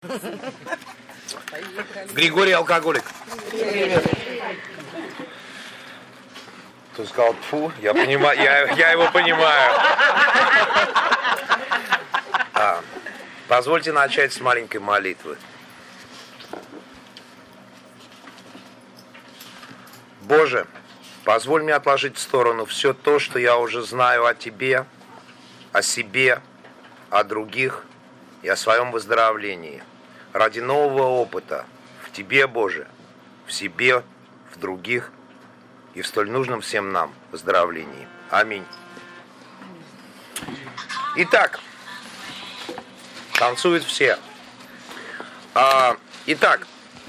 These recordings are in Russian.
Григорий алкоголик. Ты сказал, фу, я понимаю, я его понимаю. Позвольте начать с маленькой молитвы. Боже, позволь мне отложить в сторону все то, что я уже знаю о Тебе, о себе, о других и о своем выздоровлении. Ради нового опыта в Тебе, Боже, в себе, в других и в столь нужном всем нам выздоровлении. Аминь. Итак, танцуют все. Итак,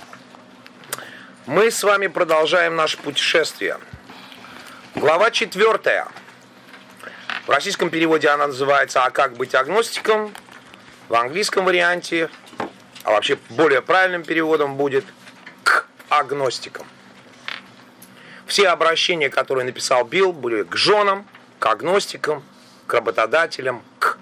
мы с вами продолжаем наше путешествие. Глава 4. В российском переводе она называется «А как быть агностиком?». В английском варианте, а вообще более правильным переводом будет «К агностикам». Все обращения, которые написал Билл, были к женам, к агностикам, к работодателям, к.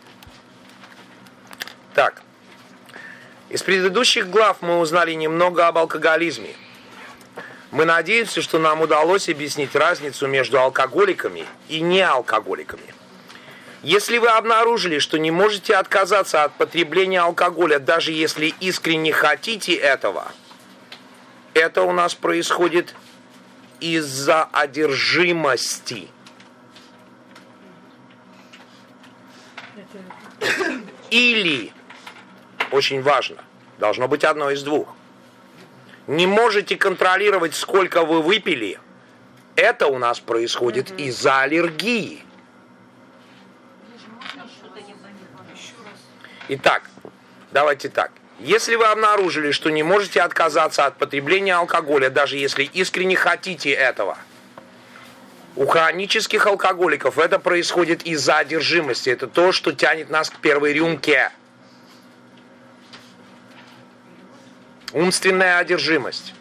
Так, из предыдущих глав мы узнали немного об алкоголизме. Мы надеемся, что нам удалось объяснить разницу между алкоголиками и неалкоголиками. Если вы обнаружили, что не можете отказаться от потребления алкоголя, даже если искренне хотите этого, это у нас происходит из-за одержимости. Или, очень важно, должно быть одно из двух. Не можете контролировать, сколько вы выпили, это у нас происходит из-за аллергии. Итак, давайте так. Если вы обнаружили, что не можете отказаться от потребления алкоголя, даже если искренне хотите этого, у хронических алкоголиков это происходит из-за одержимости. Это то, что тянет нас к первой рюмке. Умственная одержимость.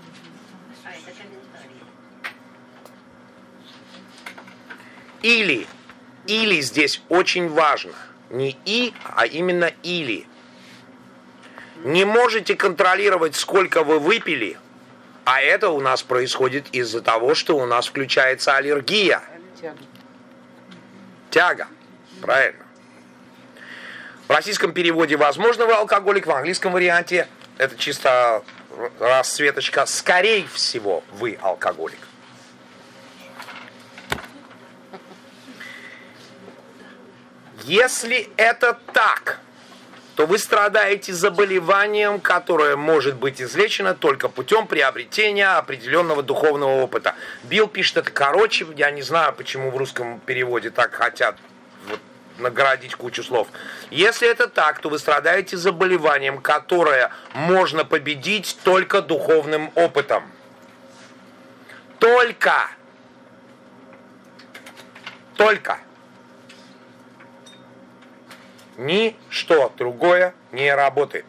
Или здесь очень важно. Не и, а именно или. Не можете контролировать, сколько вы выпили, а это у нас происходит из-за того, что у нас включается аллергия. Тяга. Правильно. В российском переводе «возможно, вы алкоголик», в английском варианте это чисто расцветочка. Скорее всего, вы алкоголик. Если это так, то вы страдаете заболеванием, которое может быть излечено только путем приобретения определенного духовного опыта. Билл пишет это короче, я не знаю, почему в русском переводе так хотят наградить кучу слов. Если это так, то вы страдаете заболеванием, которое можно победить только духовным опытом. Только. Ничто другое не работает.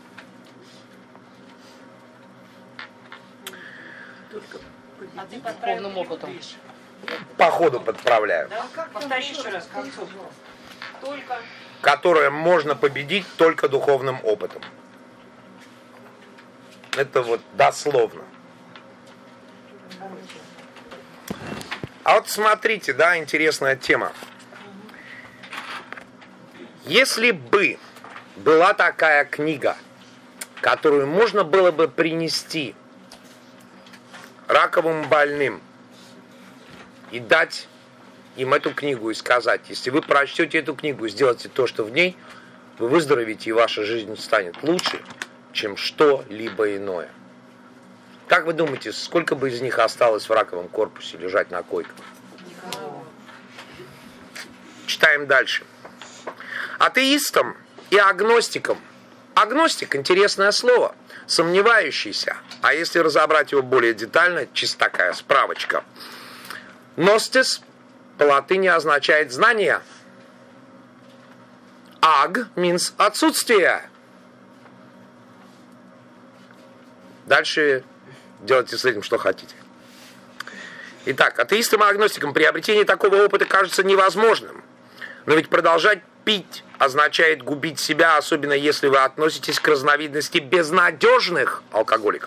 А ты духовным опытом. По ходу подправляю. Повтори еще раз, концов. Только. Которое можно победить только духовным опытом. Это вот дословно. А вот смотрите, да, интересная тема. Если бы была такая книга, которую можно было бы принести раковым больным и дать им эту книгу и сказать, если вы прочтете эту книгу и сделаете то, что в ней, вы выздоровеете, и ваша жизнь станет лучше, чем что-либо иное. Как вы думаете, сколько бы из них осталось в раковом корпусе лежать на койках? Читаем дальше. Атеистам и агностикам. Агностик – интересное слово, сомневающийся. А если разобрать его более детально, чисто такая справочка. Гностис по латыни означает знание. Аг means отсутствие. Дальше делайте с этим, что хотите. Итак, атеистам и агностикам приобретение такого опыта кажется невозможным. Но ведь продолжать пить означает губить себя, особенно если вы относитесь к разновидности безнадежных алкоголиков.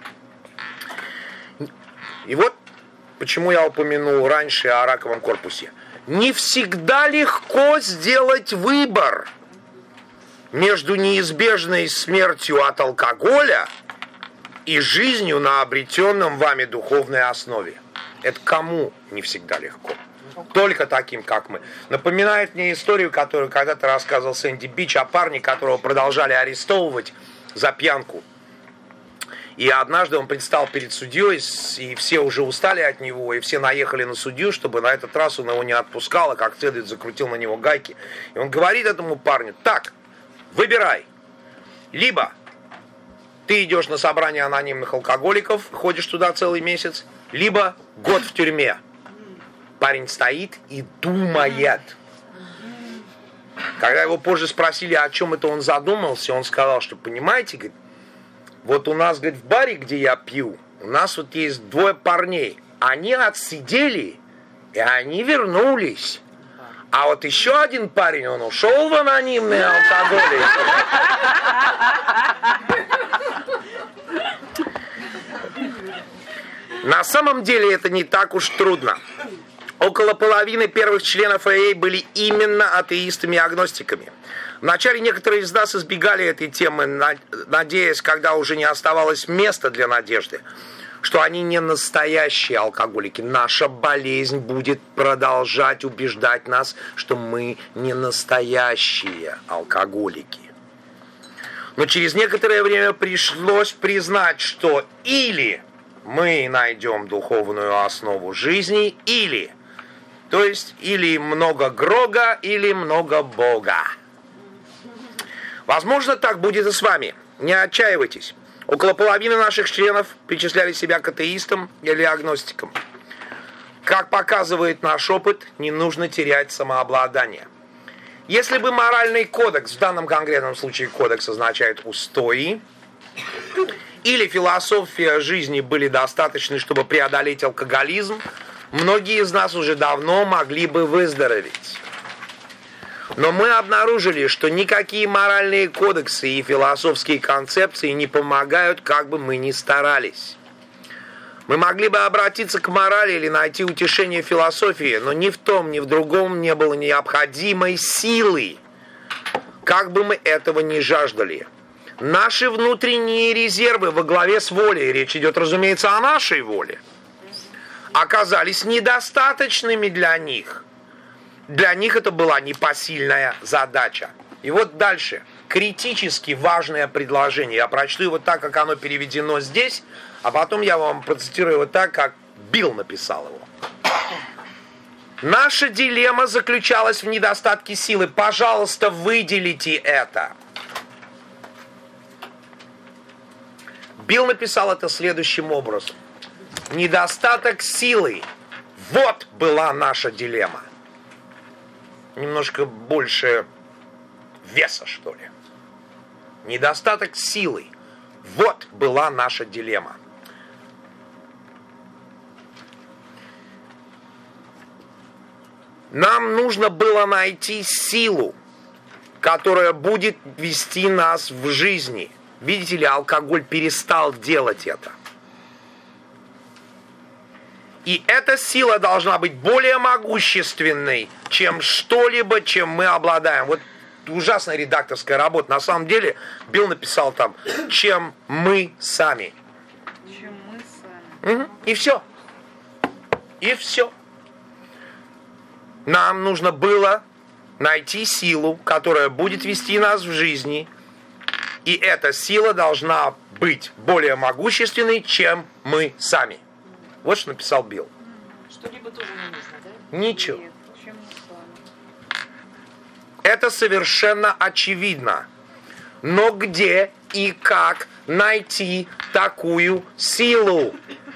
И вот почему я упомянул раньше о раковом корпусе. Не всегда легко сделать выбор между неизбежной смертью от алкоголя и жизнью на обретенном вами духовной основе. Это кому не всегда легко? Только таким, как мы. Напоминает мне историю, которую когда-то рассказывал Сэнди Бич о парне, которого продолжали арестовывать за пьянку. И однажды он предстал перед судьей, и все уже устали от него, и все наехали на судью, чтобы на этот раз он его не отпускал, а как следует закрутил на него гайки. И он говорит этому парню: так, выбирай. Либо ты идешь на собрание анонимных алкоголиков, ходишь туда целый месяц, либо год в тюрьме. Парень стоит и думает. Когда его позже спросили, о чем это он задумался, он сказал, что, понимаете, говорит, вот у нас, говорит, в баре, где я пью, у нас вот есть двое парней. Они отсидели, и они вернулись. А вот еще один парень, он ушел в анонимные алкоголики. На самом деле это не так уж трудно. Около половины первых членов АА были именно атеистами и агностиками. Вначале некоторые из нас избегали этой темы, надеясь, когда уже не оставалось места для надежды, что они не настоящие алкоголики. Наша болезнь будет продолжать убеждать нас, что мы не настоящие алкоголики. Но через некоторое время пришлось признать, что или мы найдем духовную основу жизни, или много Грога, или много Бога. Возможно, так будет и с вами. Не отчаивайтесь. Около половины наших членов причисляли себя к атеистам или агностикам. Как показывает наш опыт, не нужно терять самообладание. Если бы моральный кодекс, в данном конкретном случае кодекс означает устои, или философия жизни были достаточны, чтобы преодолеть алкоголизм, многие из нас уже давно могли бы выздороветь. Но мы обнаружили, что никакие моральные кодексы и философские концепции не помогают, как бы мы ни старались. Мы могли бы обратиться к морали или найти утешение в философии, но ни в том, ни в другом не было необходимой силы, как бы мы этого ни жаждали. Наши внутренние резервы во главе с волей, речь идет, разумеется, о нашей воле, оказались недостаточными для них. Для них это была непосильная задача. И вот дальше. Критически важное предложение. Я прочту его так, как оно переведено здесь, а потом я вам процитирую его так, как Билл написал его. Наша дилемма заключалась в недостатке силы. Пожалуйста, выделите это. Билл написал это следующим образом. Недостаток силы. Вот была наша дилемма. Немножко больше веса, что ли. Недостаток силы. Вот была наша дилемма. Нам нужно было найти силу, которая будет вести нас в жизни. Видите ли, алкоголь перестал делать это. И эта сила должна быть более могущественной, чем что-либо, чем мы обладаем. Вот ужасная редакторская работа. На самом деле, Билл написал там, чем мы сами. Чем мы сами. И все. И все. Нам нужно было найти силу, которая будет вести нас в жизни. И эта сила должна быть более могущественной, чем мы сами. Вот что написал Билл. Что-либо тоже не нужно, да? Ничего. Нет, чем мы с вами. Это совершенно очевидно. Но где и как найти такую силу?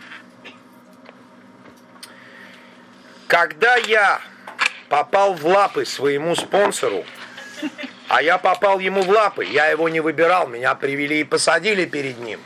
Когда я попал в лапы своему спонсору, а я попал ему в лапы, я его не выбирал, меня привели и посадили перед ним.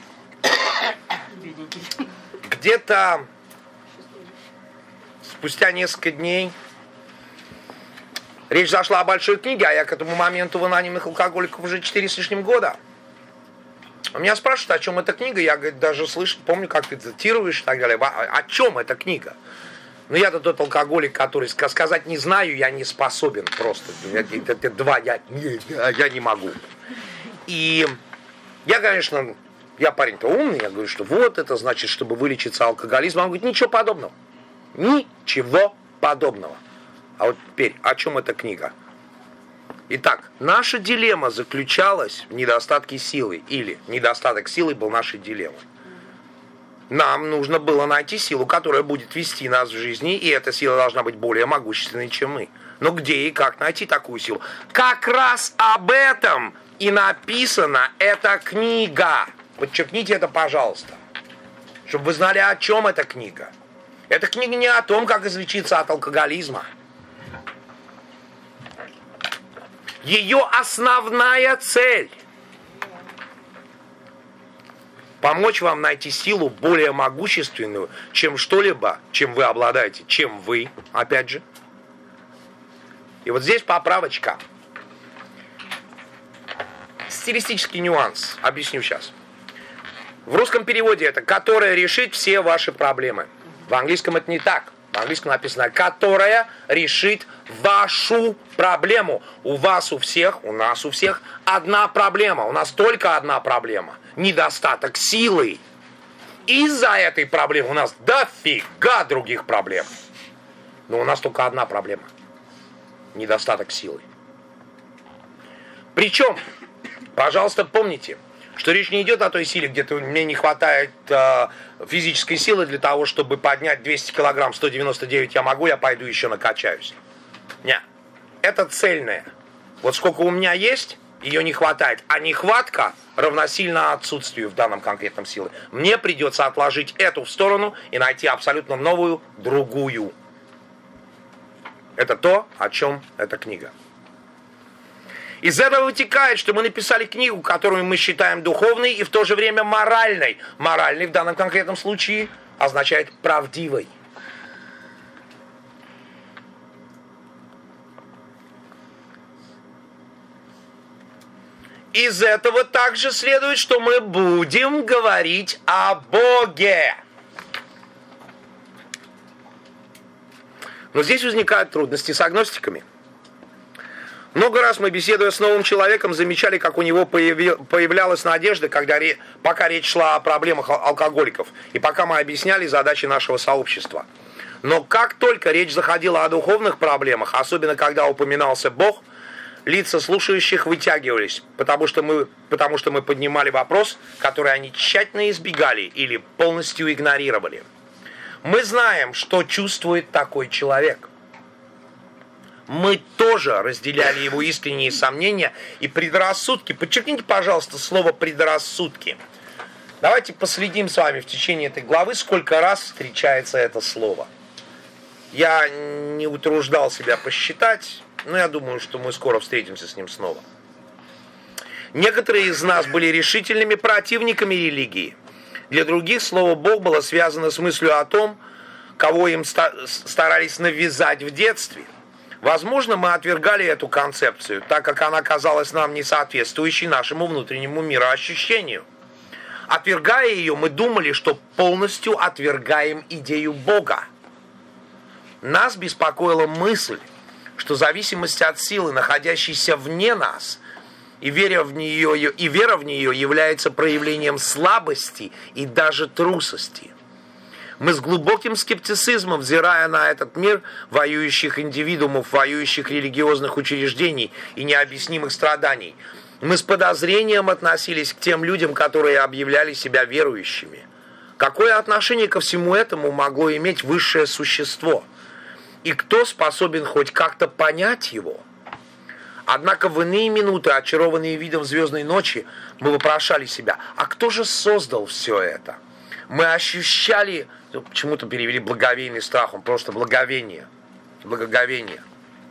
Где-то спустя несколько дней Речь зашла о большой книге, а я к этому моменту в анонимных алкоголиков уже 4 с лишним года. Меня спрашивают, о чем эта книга. Я, говорит, даже слышал, помню, как ты цитируешь и так далее. О чем эта книга? Но я-то тот алкоголик, который сказать не знаю, я не способен просто. Это два, я не могу. И я, конечно, я парень-то умный, я говорю, что вот это значит, чтобы вылечиться алкоголизмом. Он говорит, ничего подобного. Ничего подобного. А вот теперь, о чем эта книга? Итак, наша дилемма заключалась в недостатке силы. Или недостаток силы был нашей дилеммой. Нам нужно было найти силу, которая будет вести нас в жизни, и эта сила должна быть более могущественной, чем мы. Но где и как найти такую силу? Как раз об этом и написана эта книга. Подчеркните это, пожалуйста, чтобы вы знали, о чем эта книга. Эта книга не о том, как излечиться от алкоголизма. Ее основная цель – помочь вам найти силу более могущественную, чем что-либо, чем вы обладаете, чем вы, опять же. И вот здесь поправочка. Стилистический нюанс. Объясню сейчас. В русском переводе это «которая решит все ваши проблемы». В английском это не так. В английском написано «которая решит вашу проблему». У вас у всех, у нас у всех одна проблема. У нас только одна проблема. Недостаток силы. Из-за этой проблемы у нас дофига других проблем. Но у нас только одна проблема. Недостаток силы. Причем, пожалуйста, помните, что речь не идет о той силе, где мне не хватает физической силы для того, чтобы поднять 200 килограмм, 199 я могу, я пойду еще накачаюсь. Нет, это цельное. Вот сколько у меня есть, ее не хватает. А нехватка равносильно отсутствию в данном конкретном силы. Мне придется отложить эту в сторону и найти абсолютно новую, другую. Это то, о чем эта книга. Из этого вытекает, что мы написали книгу, которую мы считаем духовной и в то же время моральной. Моральной в данном конкретном случае означает правдивой. Из этого также следует, что мы будем говорить о Боге. Но здесь возникают трудности с агностиками. Много раз мы, беседуя с новым человеком, замечали, как у него появлялась надежда, пока речь шла о проблемах алкоголиков, и пока мы объясняли задачи нашего сообщества. Но как только речь заходила о духовных проблемах, особенно когда упоминался Бог, лица слушающих вытягивались, потому что мы поднимали вопрос, который они тщательно избегали или полностью игнорировали. Мы знаем, что чувствует такой человек. Мы тоже разделяли его искренние сомнения и предрассудки. Подчеркните, пожалуйста, слово «предрассудки». Давайте последим с вами в течение этой главы, сколько раз встречается это слово. Я не утруждал себя посчитать, но я думаю, что мы скоро встретимся с ним снова. Некоторые из нас были решительными противниками религии. Для других слово «Бог» было связано с мыслью о том, кого им старались навязать в детстве. Возможно, мы отвергали эту концепцию, так как она казалась нам не соответствующей нашему внутреннему мироощущению. Отвергая ее, мы думали, что полностью отвергаем идею Бога. Нас беспокоила мысль, что зависимость от силы, находящейся вне нас, и вера в нее является проявлением слабости и даже трусости. Мы с глубоким скептицизмом, взирая на этот мир воюющих индивидуумов, воюющих религиозных учреждений и необъяснимых страданий, мы с подозрением относились к тем людям, которые объявляли себя верующими. Какое отношение ко всему этому могло иметь высшее существо? И кто способен хоть как-то понять его? Однако в иные минуты, очарованные видом звездной ночи, мы вопрошали себя, а кто же создал все это? Мы ощущали, почему-то перевели благоговейный страх, он просто благоговение, благоговение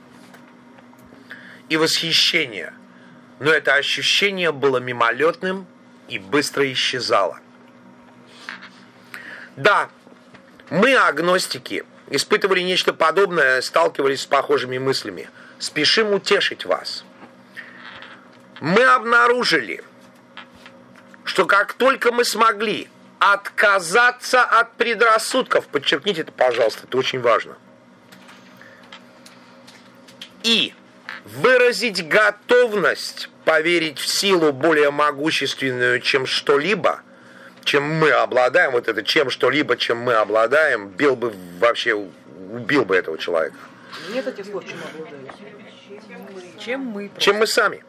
и восхищение. Но это ощущение было мимолетным и быстро исчезало. Да, мы, агностики, испытывали нечто подобное, сталкивались с похожими мыслями. спешим утешить вас. Мы обнаружили, что как только мы смогли отказаться от предрассудков, подчеркните это, пожалуйста, это очень важно, и выразить готовность поверить в силу более могущественную, чем что-либо, чем мы обладаем, вот это чем что-либо, чем мы обладаем, убил бы этого человека. Нет этих слов, чем обладаем. Чем мы сами.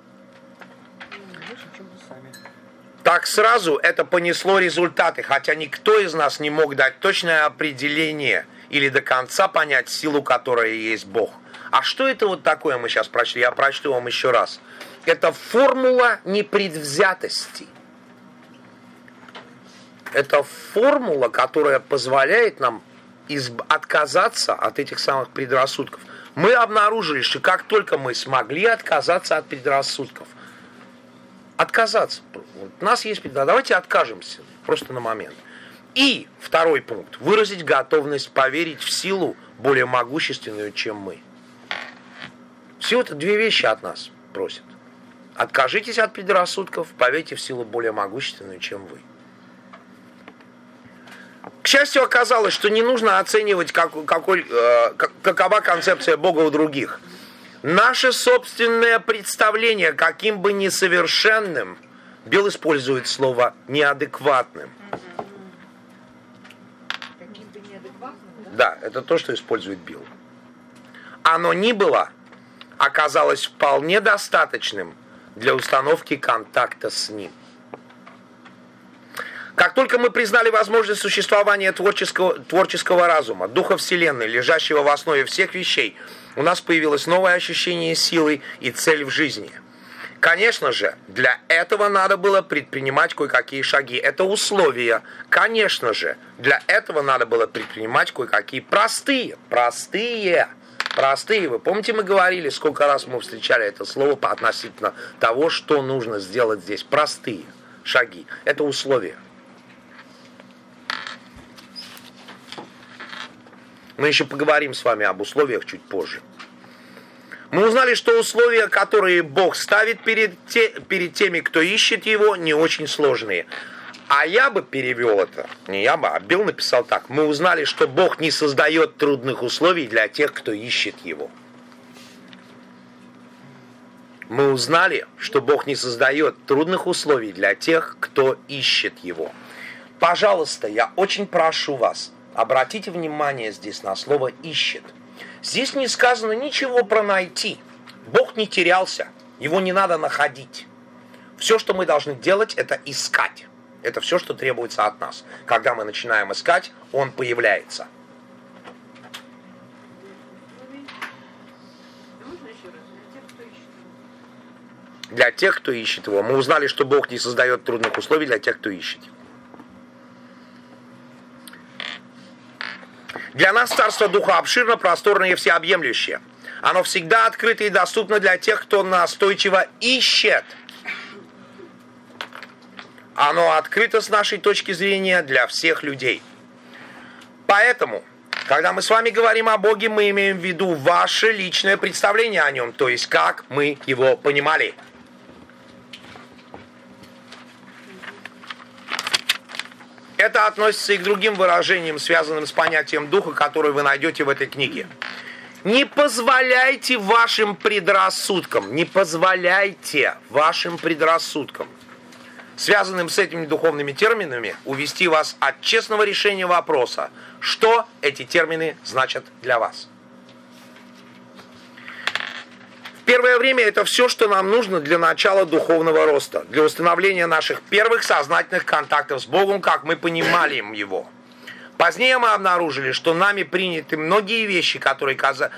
Так сразу это понесло результаты, хотя никто из нас не мог дать точное определение или до конца понять силу, которая есть Бог. А что это вот такое мы сейчас прочли? Я прочту вам еще раз. Это формула непредвзятости. Это формула, которая позволяет нам отказаться от этих самых предрассудков. Мы обнаружили, что как только мы смогли отказаться от предрассудков, отказаться, у нас есть предрассудки, давайте откажемся, просто на момент. И второй пункт, выразить готовность поверить в силу более могущественную, чем мы. Всего-то две вещи от нас просят. Откажитесь от предрассудков, поверьте в силу более могущественную, чем вы. К счастью, оказалось, что не нужно оценивать, какова концепция Бога у других. Наше собственное представление, каким бы несовершенным, Билл использует слово «неадекватным». Каким бы неадекватным, да? Да, это то, что использует Билл. Оно ни было, оказалось вполне достаточным для установки контакта с ним. Как только мы признали возможность существования творческого разума, духа Вселенной, лежащего в основе всех вещей, у нас появилось новое ощущение силы и цель в жизни. Конечно же, для этого надо было предпринимать кое-какие шаги. Это условия. Конечно же, для этого надо было предпринимать кое-какие простые. Вы помните, мы говорили, сколько раз мы встречали это слово относительно того, что нужно сделать здесь. Простые шаги. Это условия. Мы еще поговорим с вами об условиях чуть позже. Мы узнали, что условия, которые Бог ставит перед теми, кто ищет Его, не очень сложные. А я бы перевел это, не я бы, а Билл написал так. Мы узнали, что Бог не создает трудных условий для тех, кто ищет Его. Мы узнали, что Бог не создает трудных условий для тех, кто ищет Его. Пожалуйста, я очень прошу вас, обратите внимание здесь на слово «ищет». Здесь не сказано ничего про найти. Бог не терялся, его не надо находить. Все, что мы должны делать, это искать. Это все, что требуется от нас. Когда мы начинаем искать, он появляется. Для тех, кто ищет его. Мы узнали, что Бог не создает трудных условий для тех, кто ищет его. Для нас Царство Духа обширно, просторно и всеобъемлющее. Оно всегда открыто и доступно для тех, кто настойчиво ищет. Оно открыто с нашей точки зрения для всех людей. Поэтому, когда мы с вами говорим о Боге, мы имеем в виду ваше личное представление о Нем, то есть как мы Его понимали. Это относится и к другим выражениям, связанным с понятием Духа, которые вы найдете в этой книге. Не позволяйте вашим предрассудкам, связанным с этими духовными терминами, увести вас от честного решения вопроса, что эти термины значат для вас. В первое время это все, что нам нужно для начала духовного роста, для установления наших первых сознательных контактов с Богом, как мы понимали Его. Позднее мы обнаружили, что нами приняты многие вещи, которые казались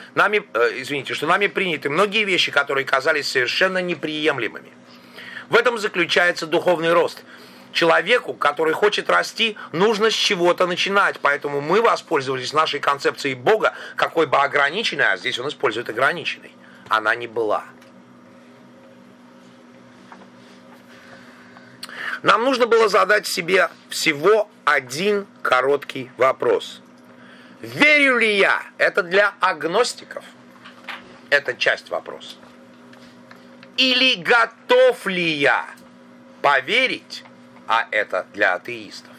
совершенно неприемлемыми. В этом заключается духовный рост. Человеку, который хочет расти, нужно с чего-то начинать, поэтому мы воспользовались нашей концепцией Бога, какой бы ограниченной, а здесь он использует ограниченной, она не была. Нам нужно было задать себе всего один короткий вопрос. Верю ли я? Это для агностиков. Это часть вопроса. Или готов ли я поверить, а это для атеистов,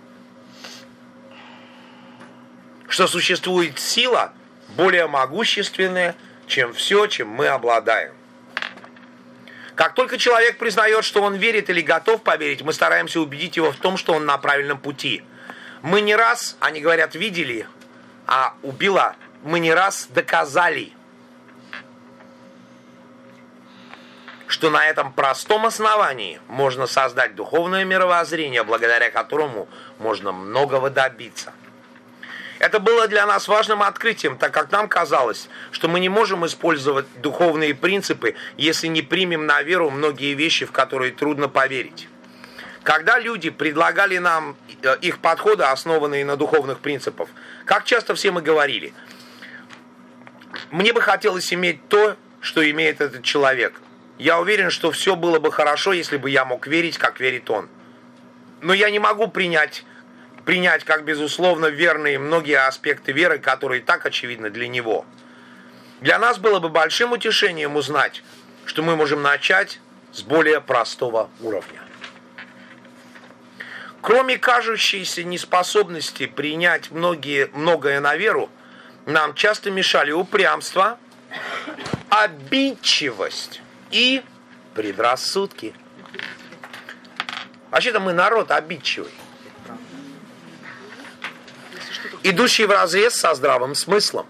что существует сила более могущественная, чем все, чем мы обладаем. Как только человек признает, что он верит или готов поверить, мы стараемся убедить его в том, что он на правильном пути. Мы не раз, они говорят, видели, а у Билла мы не раз доказали, что на этом простом основании можно создать духовное мировоззрение, благодаря которому можно многого добиться. Это было для нас важным открытием, так как нам казалось, что мы не можем использовать духовные принципы, если не примем на веру многие вещи, в которые трудно поверить. Когда люди предлагали нам их подходы, основанные на духовных принципах, как часто все мы говорили: мне бы хотелось иметь то, что имеет этот человек. Я уверен, что все было бы хорошо, если бы я мог верить, как верит он. Но я не могу принять как безусловно верные многие аспекты веры, которые так очевидны для него. Для нас было бы большим утешением узнать, что мы можем начать с более простого уровня. Кроме кажущейся неспособности принять многое на веру, нам часто мешали упрямство, обидчивость и предрассудки. Вообще-то мы народ обидчивый, идущий вразрез со здравым смыслом.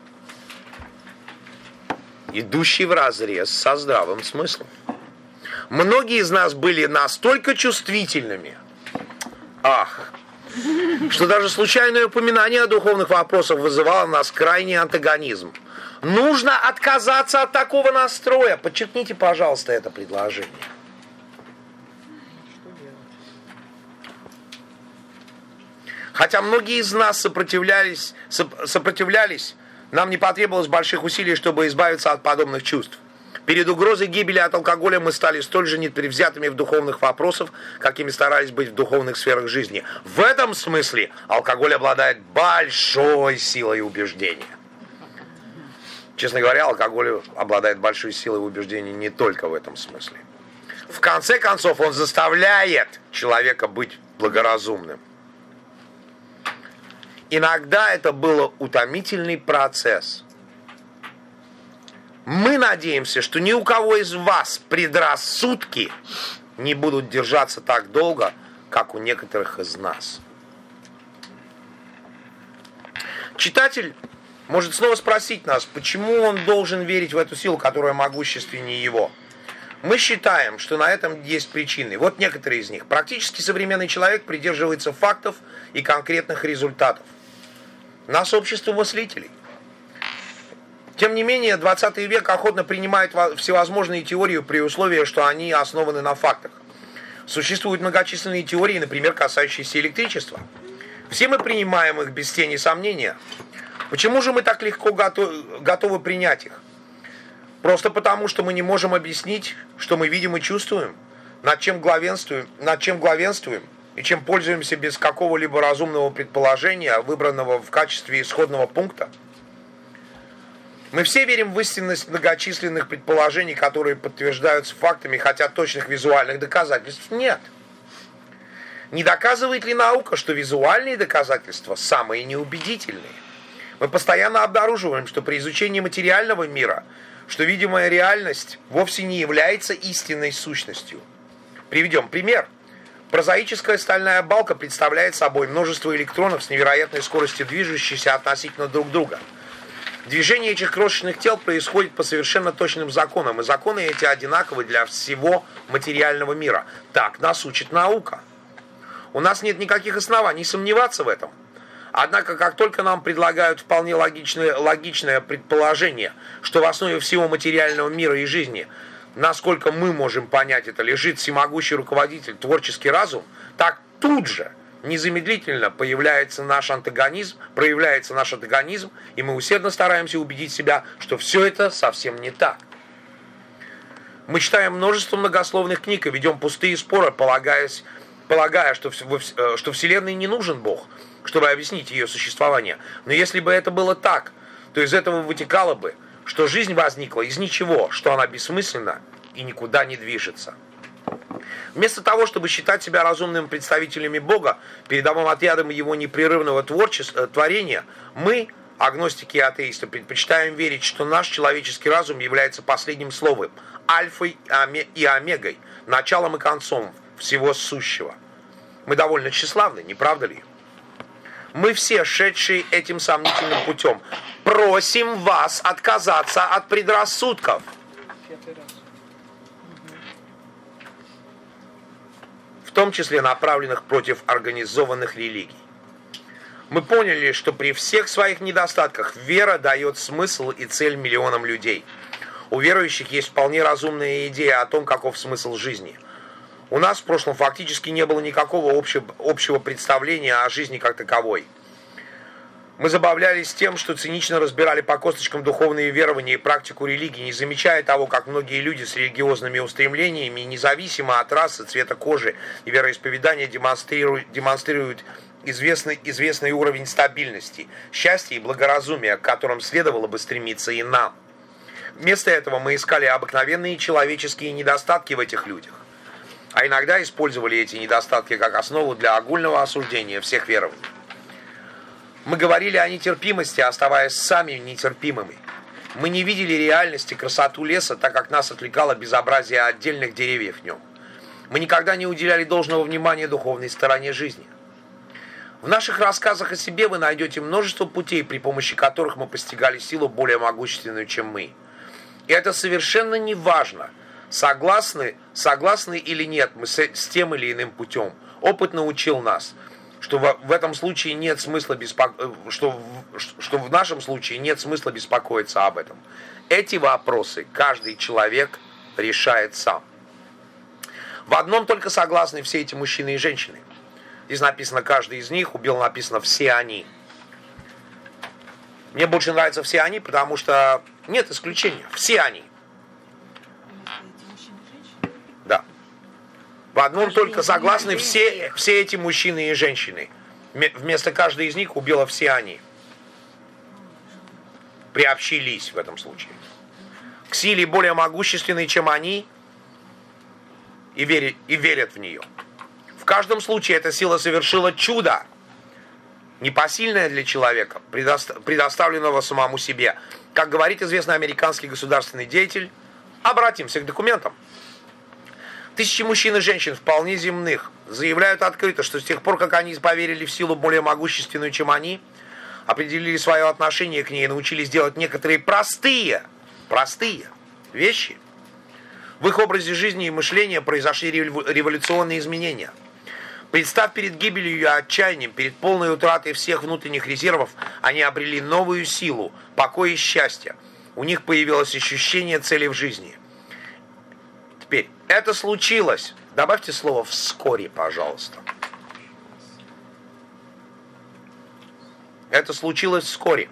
Идущий вразрез со здравым смыслом. Многие из нас были настолько чувствительными, что даже случайное упоминание о духовных вопросах вызывало в нас крайний антагонизм. Нужно отказаться от такого настроя. Подчеркните, пожалуйста, это предложение. Хотя многие из нас сопротивлялись, нам не потребовалось больших усилий, чтобы избавиться от подобных чувств. Перед угрозой гибели от алкоголя мы стали столь же непревзятыми в духовных вопросах, какими старались быть в духовных сферах жизни. В этом смысле алкоголь обладает большой силой убеждения. Честно говоря, алкоголь обладает большой силой убеждения не только в этом смысле. В конце концов, он заставляет человека быть благоразумным. Иногда это был утомительный процесс. Мы надеемся, что ни у кого из вас предрассудки не будут держаться так долго, как у некоторых из нас. Читатель может снова спросить нас, почему он должен верить в эту силу, которая могущественнее его. Мы считаем, что на этом есть причины. Вот некоторые из них. Практически современный человек придерживается фактов и конкретных результатов. Нас общество мыслителей. Тем не менее, 20 век охотно принимает всевозможные теории при условии, что они основаны на фактах. Существуют многочисленные теории, например, касающиеся электричества. Все мы принимаем их без тени сомнения. Почему же мы так легко готовы принять их? Просто потому, что мы не можем объяснить, что мы видим и чувствуем, над чем главенствуем и чем пользуемся без какого-либо разумного предположения, выбранного в качестве исходного пункта. Мы все верим в истинность многочисленных предположений, которые подтверждаются фактами, хотя точных визуальных доказательств нет. Не доказывает ли наука, что визуальные доказательства самые неубедительные? Мы постоянно обнаруживаем, что при изучении материального мира, что видимая реальность вовсе не является истинной сущностью. Приведем пример. Прозаическая стальная балка представляет собой множество электронов с невероятной скоростью движущихся относительно друг друга. Движение этих крошечных тел происходит по совершенно точным законам, и законы эти одинаковы для всего материального мира. Так нас учит наука. У нас нет никаких оснований сомневаться в этом. Однако, как только нам предлагают вполне логичное предположение, что в основе всего материального мира и жизни, насколько мы можем понять это, лежит всемогущий руководитель, творческий разум, так тут же, незамедлительно проявляется наш антагонизм, и мы усердно стараемся убедить себя, что все это совсем не так. Мы читаем множество многословных книг и ведем пустые споры, полагая, что Вселенной не нужен Бог, чтобы объяснить ее существование. Но если бы это было так, то из этого вытекало бы, что жизнь возникла из ничего, что она бессмысленна и никуда не движется. Вместо того, чтобы считать себя разумными представителями Бога, передовым отрядом его непрерывного творения, мы, агностики и атеисты, предпочитаем верить, что наш человеческий разум является последним словом, альфой и омегой, началом и концом всего сущего. Мы довольно тщеславны, не правда ли? Мы все, шедшие этим сомнительным путем, просим вас отказаться от предрассудков. В том числе направленных против организованных религий. Мы поняли, что при всех своих недостатках вера дает смысл и цель миллионам людей. У верующих есть вполне разумная идея о том, каков смысл жизни. У нас в прошлом фактически не было никакого общего представления о жизни как таковой. Мы забавлялись тем, что цинично разбирали по косточкам духовные верования и практику религии, не замечая того, как многие люди с религиозными устремлениями, независимо от расы, цвета кожи и вероисповедания, демонстрируют известный уровень стабильности, счастья и благоразумия, к которым следовало бы стремиться и нам. Вместо этого мы искали обыкновенные человеческие недостатки в этих людях, а иногда использовали эти недостатки как основу для огульного осуждения всех верований. Мы говорили о нетерпимости, оставаясь сами нетерпимыми. Мы не видели реальности, красоту леса, так как нас отвлекало безобразие отдельных деревьев в нем. Мы никогда не уделяли должного внимания духовной стороне жизни. В наших рассказах о себе вы найдете множество путей, при помощи которых мы постигали силу более могущественную, чем мы. И это совершенно не важно, согласны или нет мы с тем или иным путем. Опыт научил нас, что в этом случае нет смысла что в нашем случае нет смысла беспокоиться об этом. Эти вопросы каждый человек решает сам. В одном только согласны все эти мужчины и женщины. Здесь написано «каждый из них», у Билла написано «все они». Мне больше нравятся «все они», потому что нет исключения. Все они. Да. В одном только согласны все эти мужчины и женщины. Вместо каждой из них у Билла «все они». Приобщились в этом случае к силе более могущественной, чем они, и верят в нее. В каждом случае эта сила совершила чудо, непосильное для человека, предоставленного самому себе. Как говорит известный американский государственный деятель, обратимся к документам. Тысячи мужчин и женщин, вполне земных, заявляют открыто, что с тех пор, как они поверили в силу более могущественную, чем они, определили свое отношение к ней и научились делать некоторые простые вещи, в их образе жизни и мышления произошли революционные изменения. Представ перед гибелью и отчаянием, перед полной утратой всех внутренних резервов, они обрели новую силу, покой и счастье. У них появилось ощущение цели в жизни. Теперь, это случилось. Добавьте слово «вскоре», пожалуйста. Это случилось вскоре.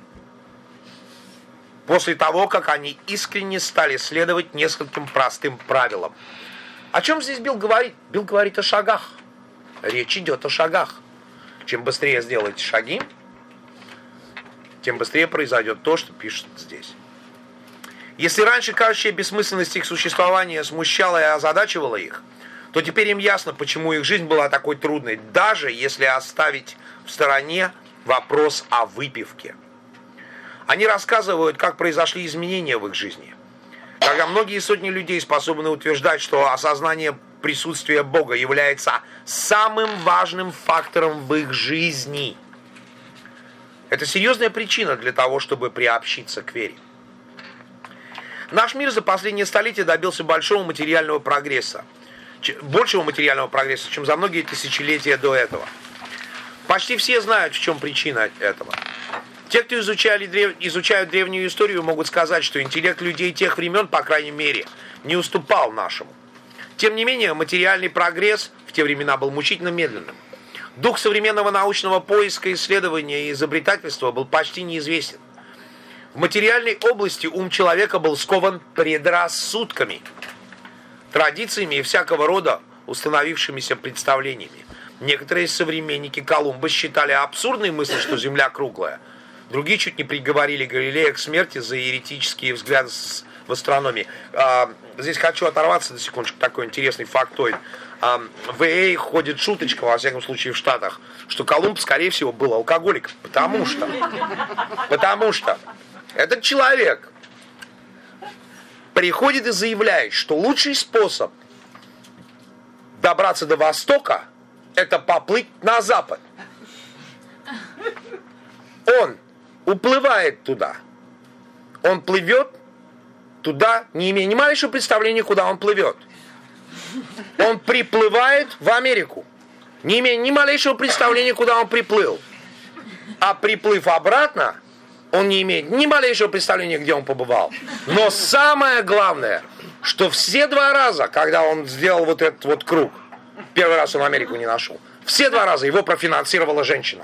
После того, как они искренне стали следовать нескольким простым правилам. О чем здесь Билл говорит? Билл говорит о шагах. Речь идет о шагах. Чем быстрее сделаете шаги, тем быстрее произойдет то, что пишет здесь. Если раньше кажущая бессмысленность их существования смущала и озадачивала их, то теперь им ясно, почему их жизнь была такой трудной, даже если оставить в стороне вопрос о выпивке. Они рассказывают, как произошли изменения в их жизни. Когда многие сотни людей способны утверждать, что осознание присутствия Бога является самым важным фактором в их жизни. Это серьезная причина для того, чтобы приобщиться к вере. Наш мир за последние столетия добился большого материального прогресса. Большего материального прогресса, чем за многие тысячелетия до этого. Почти все знают, в чем причина этого. Те, кто изучают древнюю историю, могут сказать, что интеллект людей тех времен, по крайней мере, не уступал нашему. Тем не менее, материальный прогресс в те времена был мучительно медленным. Дух современного научного поиска, исследования и изобретательства был почти неизвестен. В материальной области ум человека был скован предрассудками, традициями и всякого рода установившимися представлениями. Некоторые современники Колумба считали абсурдной мысль, что Земля круглая. Другие чуть не приговорили Галилея к смерти за еретические взгляды в астрономии. Здесь хочу оторваться на секундочку, такой интересный фактоид. В АА ходит шуточка, во всяком случае в Штатах, что Колумб, скорее всего, был алкоголиком. Потому что этот человек приходит и заявляет, что лучший способ добраться до Востока – это поплыть на Запад. Он уплывает туда. Он плывет туда, не имея ни малейшего представления, куда он плывет. Он приплывает в Америку, не имея ни малейшего представления, куда он приплыл. А приплыв обратно, он не имеет ни малейшего представления, где он побывал. Но самое главное, что все 2 раза, когда он сделал вот этот вот круг, первый раз он Америку не нашел, все 2 раза его профинансировала женщина.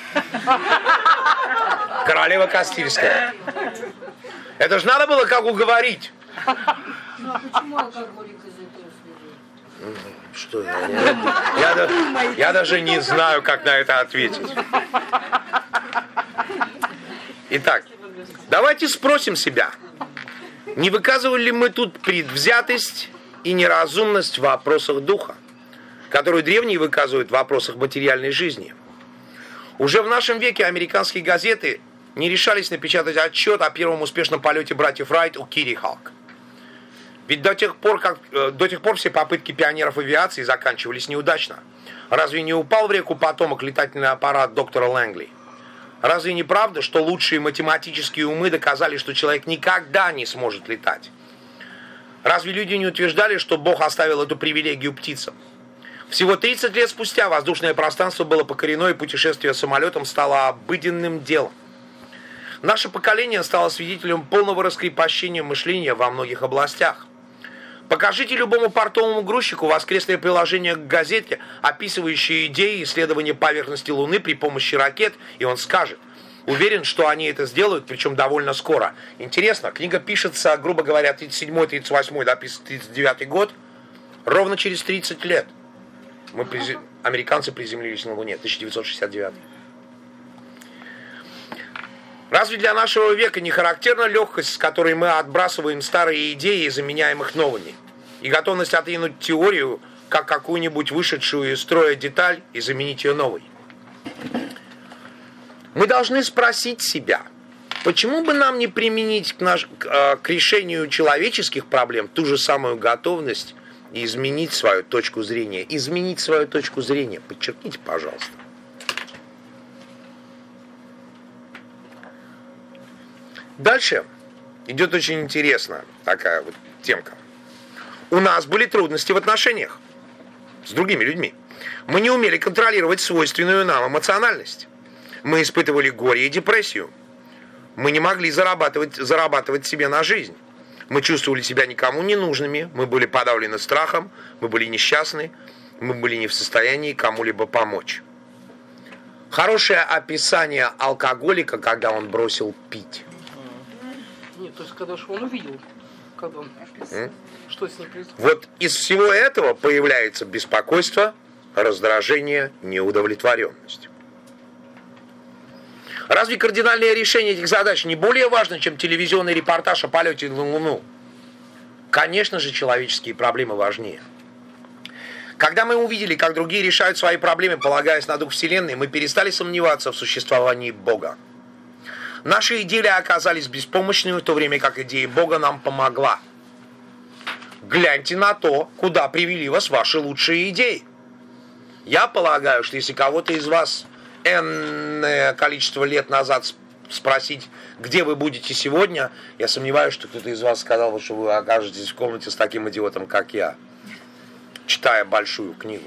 Королева Кастильская. Это же надо было как уговорить. Ну а почему алкоголик из этого следует? Что я даже не знаю, как на это ответить. Итак, давайте спросим себя, не выказывали ли мы тут предвзятость и неразумность в вопросах духа, которую древние выказывают в вопросах материальной жизни. Уже в нашем веке американские газеты не решались напечатать отчет о первом успешном полете братьев Райт у Китти Хawk. Ведь до тех пор все попытки пионеров авиации заканчивались неудачно. Разве не упал в реку потомок летательный аппарат доктора Лэнгли? Разве не правда, что лучшие математические умы доказали, что человек никогда не сможет летать? Разве люди не утверждали, что Бог оставил эту привилегию птицам? Всего 30 лет спустя воздушное пространство было покорено, и путешествие самолетом стало обыденным делом. Наше поколение стало свидетелем полного раскрепощения мышления во многих областях. Покажите любому портовому грузчику воскресное приложение к газете, описывающее идеи исследования поверхности Луны при помощи ракет, и он скажет. Уверен, что они это сделают, причем довольно скоро. Интересно, книга пишется, грубо говоря, 37-й, 38-й, дописан 39-й год, ровно через 30 лет. Американцы приземлились на Луне, 1969. Разве для нашего века не характерна легкость, с которой мы отбрасываем старые идеи и заменяем их новыми? И готовность отвинуть теорию, как какую-нибудь вышедшую из строя деталь, и заменить ее новой? Мы должны спросить себя, почему бы нам не применить к решению человеческих проблем ту же самую готовность и изменить свою точку зрения? Изменить свою точку зрения. Подчеркните, пожалуйста. Дальше идет очень интересная такая вот темка. У нас были трудности в отношениях с другими людьми. Мы не умели контролировать свойственную нам эмоциональность. Мы испытывали горе и депрессию. Мы не могли зарабатывать себе на жизнь. Мы чувствовали себя никому не нужными. Мы были подавлены страхом. Мы были несчастны. Мы были не в состоянии кому-либо помочь. Хорошее описание алкоголика, когда он бросил пить. Нет, то есть когда же он увидел, когда он что с ним происходит. Вот из всего этого появляется беспокойство, раздражение, неудовлетворенность. Разве кардинальное решение этих задач не более важно, чем телевизионный репортаж о полете на Луну? Конечно же, человеческие проблемы важнее. Когда мы увидели, как другие решают свои проблемы, полагаясь на дух Вселенной, мы перестали сомневаться в существовании Бога. Наши идеи оказались беспомощными, в то время как идея Бога нам помогла. Гляньте на то, куда привели вас ваши лучшие идеи. Я полагаю, что если кого-то из вас энное количество лет назад спросить, где вы будете сегодня, я сомневаюсь, что кто-то из вас сказал, что вы окажетесь в комнате с таким идиотом, как я, читая большую книгу.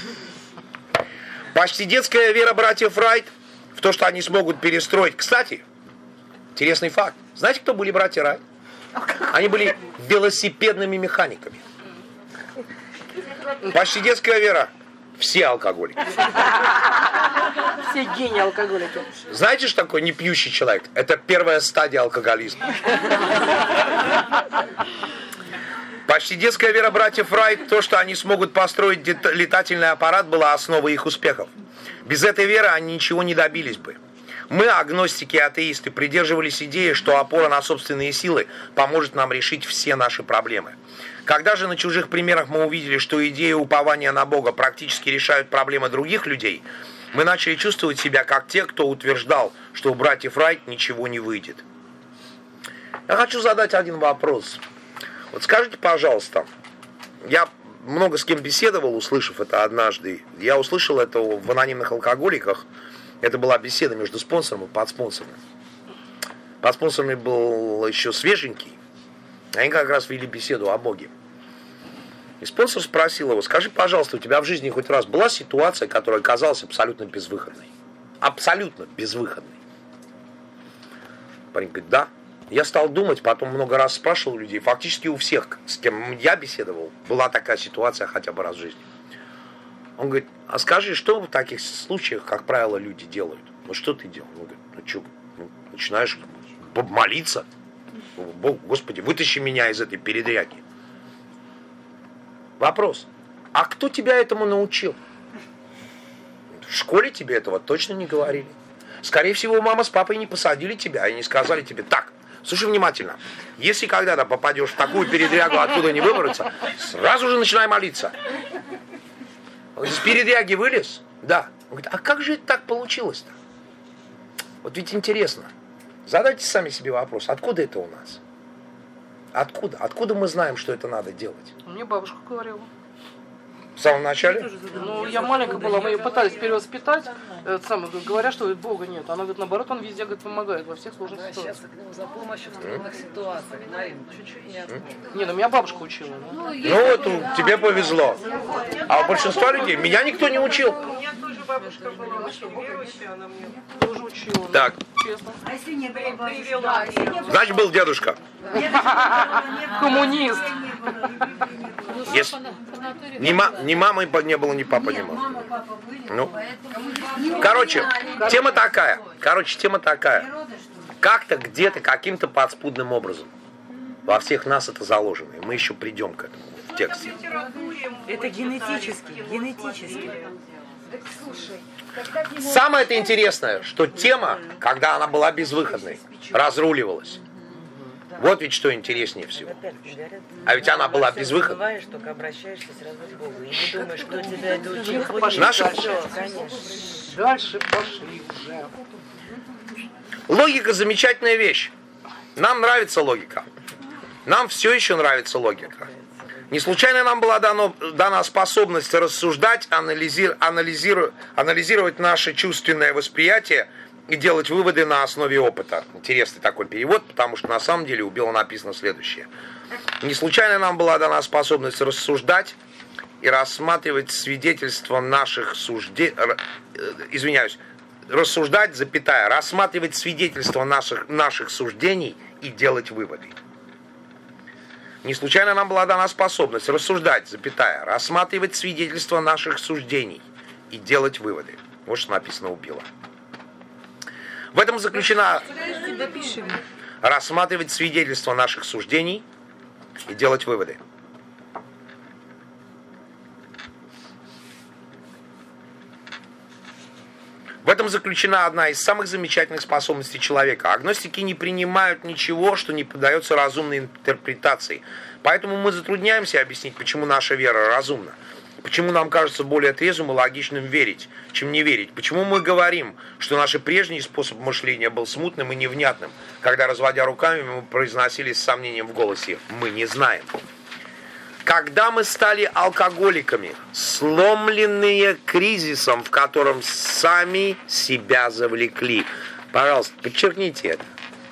Почти детская вера братьев Райт в то, что они смогут перестроить. Кстати, интересный факт. Знаете, кто были братья Райт? Они были велосипедными механиками. Почти детская вера. Все алкоголики. Все гении алкоголики. Знаете, что такое непьющий человек? Это первая стадия алкоголизма. Почти детская вера братьев Райт в то, что они смогут построить летательный аппарат, была основой их успехов. Без этой веры они ничего не добились бы. Мы, агностики и атеисты, придерживались идеи, что опора на собственные силы поможет нам решить все наши проблемы. Когда же на чужих примерах мы увидели, что идеи упования на Бога практически решают проблемы других людей, мы начали чувствовать себя как те, кто утверждал, что у братьев Райт ничего не выйдет. Я хочу задать один вопрос. Вот скажите, пожалуйста, я много с кем беседовал, услышав это однажды. Я услышал это в «Анонимных алкоголиках». Это была беседа между спонсором и подспонсором. Подспонсорный был еще свеженький. Они как раз вели беседу о Боге. И спонсор спросил его: скажи, пожалуйста, у тебя в жизни хоть раз была ситуация, которая казалась абсолютно безвыходной? Абсолютно безвыходной. Парень говорит: да. Я стал думать, потом много раз спрашивал людей. Фактически у всех, с кем я беседовал, была такая ситуация хотя бы раз в жизни. Он говорит: а скажи, что в таких случаях, как правило, люди делают? Ну что ты делал? Он говорит: ну что, начинаешь молиться. Бог, Господи, вытащи меня из этой передряги. Вопрос: а кто тебя этому научил? В школе тебе этого точно не говорили. Скорее всего, мама с папой не посадили тебя и не сказали тебе: так, слушай внимательно, если когда-то попадешь в такую передрягу, откуда не выбраться, сразу же начинай молиться. Из передряги вылез? Да. Он говорит: а как же это так получилось-то? Вот ведь интересно. Задайте сами себе вопрос: откуда это у нас? Откуда? Откуда мы знаем, что это надо делать? Мне бабушка говорила. В самом начале? Ну, я маленькая была, мы ее пытались перевоспитать, говоря, что Бога нет. Она говорит, наоборот, он везде, говорит, помогает, во всех сложных ситуациях. К нему за помощью в трудных ситуациях. Чуть-чуть не отходит. Не, ну меня бабушка учила. Ну вот, тебе повезло. А у большинства людей меня никто не учил. У меня тоже бабушка была очень верующая, она мне Тоже учила. Так. Честно. А если не было бабушки? привела. Значит, был дедушка. Коммунист. Если... Ни мамы не было, ни папы не было. Мама, папа были, Ну. поэтому... Короче, тема такая. Как-то, где-то, каким-то подспудным образом. Во всех нас это заложено. И мы еще придем к этому в тексте. Это генетически. Самое это интересное, что тема, когда она была безвыходной, разруливалась. Вот ведь что интереснее всего. А ведь она была безвыходной. Бываешь, только обращаешься сразу к Богу. И не думаешь, кто тебя это учил. Наши... Конечно. Дальше пошли уже. Логика замечательная вещь. Нам нравится логика. Нам все еще нравится логика. Не случайно нам была дана способность рассуждать, анализировать наше чувственное восприятие и делать выводы на основе опыта. Интересный такой перевод, потому что на самом деле у Билла написано следующее. Не случайно нам была дана способность рассуждать и рассматривать свидетельства наших рассуждать, рассматривать свидетельства наших суждений и делать выводы. Не случайно нам была дана способность рассуждать, рассматривать свидетельства наших суждений и делать выводы. Вот что написано у Билла. В этом заключена рассматривать свидетельства наших суждений и делать выводы. В этом заключена одна из самых замечательных способностей человека. Агностики не принимают ничего, что не поддается разумной интерпретации. Поэтому мы затрудняемся объяснить, почему наша вера разумна. Почему нам кажется более трезвым и логичным верить, чем не верить. Почему мы говорим, что наш прежний способ мышления был смутным и невнятным, когда, разводя руками, мы произносили с сомнением в голосе: «Мы не знаем». Когда мы стали алкоголиками, сломленные кризисом, в котором сами себя завлекли. Пожалуйста, подчеркните это.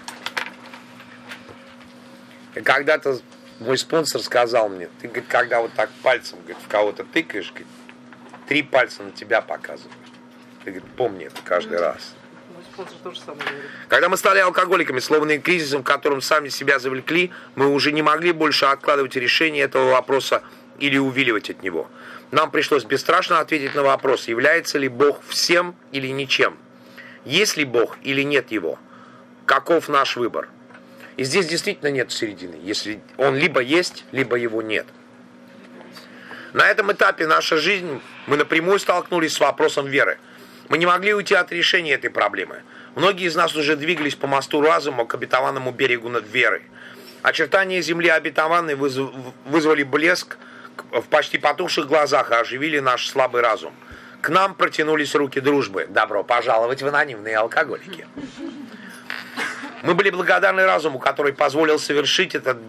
Когда-то мой спонсор сказал мне: ты, говорит, когда вот так пальцем, говорит, в кого-то тыкаешь, говорит, 3 пальца на тебя показывают. Ты, говорит, помни это каждый раз. Когда мы стали алкоголиками, сломанные кризисом, в котором сами себя завлекли, мы уже не могли больше откладывать решение этого вопроса или увиливать от него. Нам пришлось бесстрашно ответить на вопрос: является ли Бог всем или ничем? Есть ли Бог или нет Его? Каков наш выбор? И здесь действительно нет середины. Если Он либо есть, либо Его нет. На этом этапе нашей жизни мы напрямую столкнулись с вопросом веры. Мы не могли уйти от решения этой проблемы. Многие из нас уже двигались по мосту разума к обетованному берегу над верой. Очертания земли обетованной вызвали блеск в почти потухших глазах и оживили наш слабый разум. К нам протянулись руки дружбы. Добро пожаловать в анонимные алкоголики. Мы были благодарны разуму, который позволил совершить этот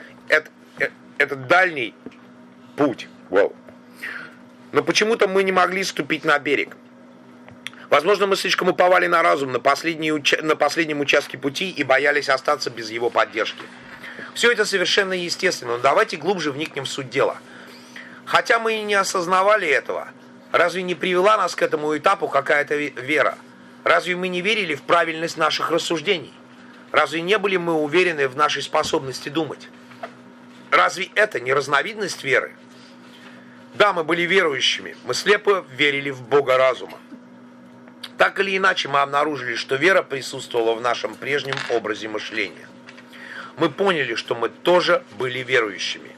дальний путь. Wow. Но почему-то мы не могли ступить на берег. Возможно, мы слишком уповали на разум на последнем участке пути и боялись остаться без его поддержки. Все это совершенно естественно, но давайте глубже вникнем в суть дела. Хотя мы и не осознавали этого, разве не привела нас к этому этапу какая-то вера? Разве мы не верили в правильность наших рассуждений? Разве не были мы уверены в нашей способности думать? Разве это не разновидность веры? Да, мы были верующими, мы слепо верили в Бога разума. Так или иначе, мы обнаружили, что вера присутствовала в нашем прежнем образе мышления. Мы поняли, что мы тоже были верующими.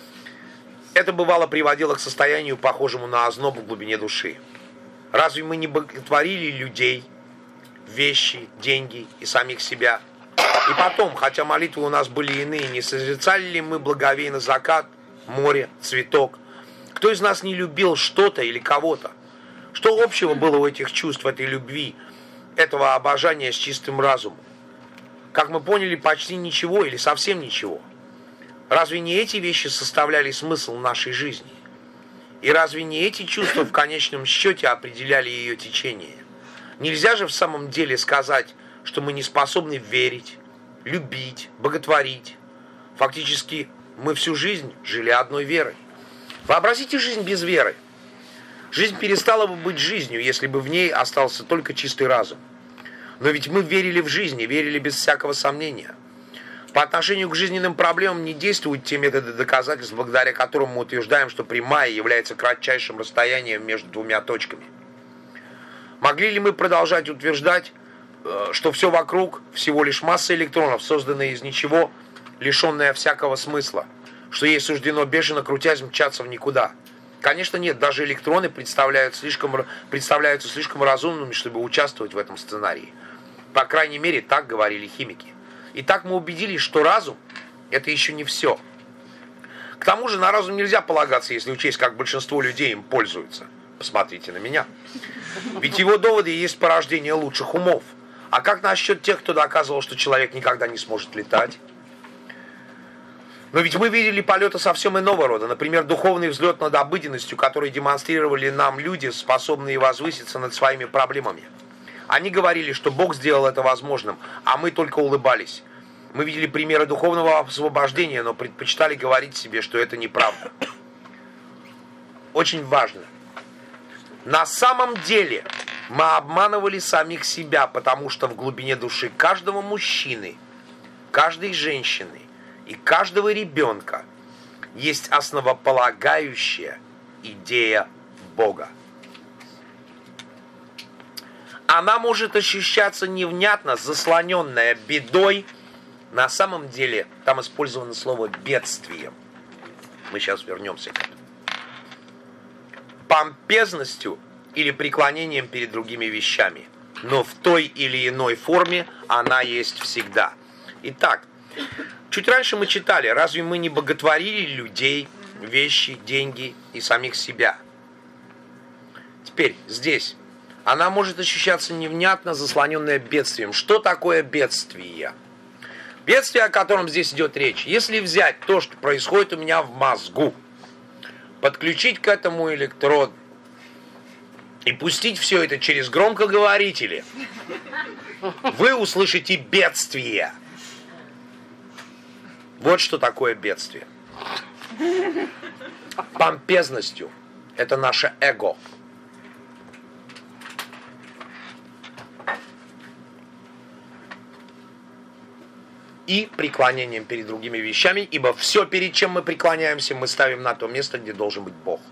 Это бывало приводило к состоянию, похожему на озноб в глубине души. Разве мы не боготворили людей, вещи, деньги и самих себя? И потом, хотя молитвы у нас были иные, не созерцали ли мы благовейно закат, море, цветок? Кто из нас не любил что-то или кого-то? Что общего было у этих чувств, этой любви, этого обожания с чистым разумом? Как мы поняли, почти ничего или совсем ничего. Разве не эти вещи составляли смысл нашей жизни? И разве не эти чувства в конечном счете определяли ее течение? Нельзя же в самом деле сказать, что мы не способны верить, любить, боготворить. Фактически, мы всю жизнь жили одной верой. Вообразите жизнь без веры. Жизнь перестала бы быть жизнью, если бы в ней остался только чистый разум. Но ведь мы верили в жизнь и верили без всякого сомнения. По отношению к жизненным проблемам не действуют те методы доказательств, благодаря которым мы утверждаем, что прямая является кратчайшим расстоянием между двумя точками. Могли ли мы продолжать утверждать, что все вокруг всего лишь масса электронов, созданная из ничего, лишенная всякого смысла, что ей суждено бешено крутясь мчаться в никуда? Конечно, нет, даже электроны представляются слишком разумными, чтобы участвовать в этом сценарии. По крайней мере, так говорили химики. И так мы убедились, что разум – это еще не все. К тому же на разум нельзя полагаться, если учесть, как большинство людей им пользуются. Посмотрите на меня. Ведь его доводы есть порождение лучших умов. А как насчет тех, кто доказывал, что человек никогда не сможет летать? Но ведь мы видели полеты совсем иного рода. Например, духовный взлет над обыденностью, который демонстрировали нам люди, способные возвыситься над своими проблемами. Они говорили, что Бог сделал это возможным, а мы только улыбались. Мы видели примеры духовного освобождения, но предпочитали говорить себе, что это неправда. Очень важно. На самом деле мы обманывали самих себя, потому что в глубине души каждого мужчины, каждой женщины и каждого ребенка есть основополагающая идея Бога. Она может ощущаться невнятно, заслоненная бедой. На самом деле там использовано слово «бедствием». Мы сейчас вернемся к этому. Помпезностью или преклонением перед другими вещами. Но в той или иной форме она есть всегда. Итак, чуть раньше мы читали, разве мы не боготворили людей, вещи, деньги и самих себя? Теперь здесь. Она может ощущаться невнятно, заслоненная бедствием. Что такое бедствие? Бедствие, о котором здесь идет речь. Если взять то, что происходит у меня в мозгу, подключить к этому электрод и пустить все это через громкоговорители, вы услышите бедствие. Вот что такое бедствие. Помпезностью – это наше эго. И преклонением перед другими вещами, ибо все, перед чем мы преклоняемся, мы ставим на то место, где должен быть Бог.